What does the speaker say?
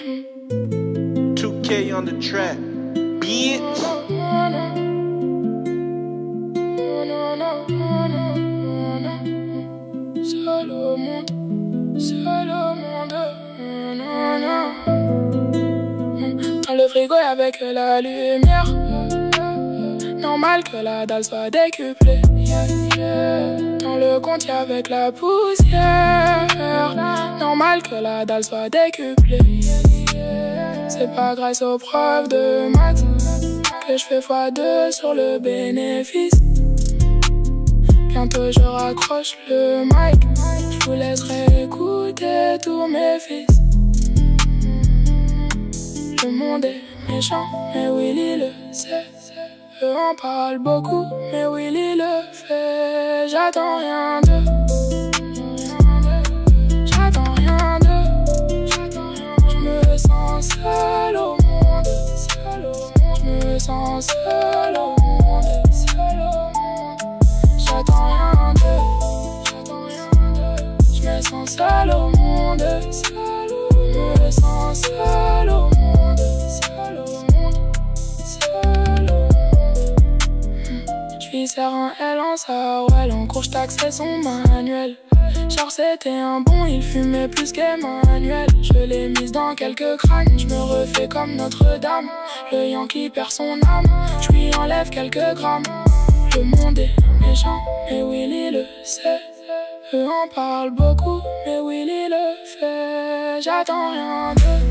2K on the track, bitch. Seul au monde, seul au monde. Dans le frigo avec la lumière. Normal que la dalle soit décuplée. Dans le compte avec la poussière. Normal que la dalle soit décuplée. C'est pas grâce aux preuves de maths que je fais x2 sur le bénéfice. Bientôt je raccroche le mic. Je vous laisserai écouter tous mes fils. Le monde est méchant, mais Willy le sait. Eux en parlent beaucoup, mais Willy le fait. J'attends rien d'eux. J'attends rien d'eux. Je me sens seul au monde. Je me sens seul au monde. J'attends rien d'eux. Je me sens seul au monde. Je me sens seul au monde. Serre un L en Sarwell, en cours j'taxais son manuel. Genre c'était un bon, il fumait plus qu'Emmanuel. Je l'ai mise dans quelques crânes, je me refais comme Notre-Dame. Le Yankee perd son âme, je lui enlève quelques grammes. Le monde est méchant, mais Willy le sait. Eux en parlent beaucoup, mais Willy le fait. J'attends rien d'eux.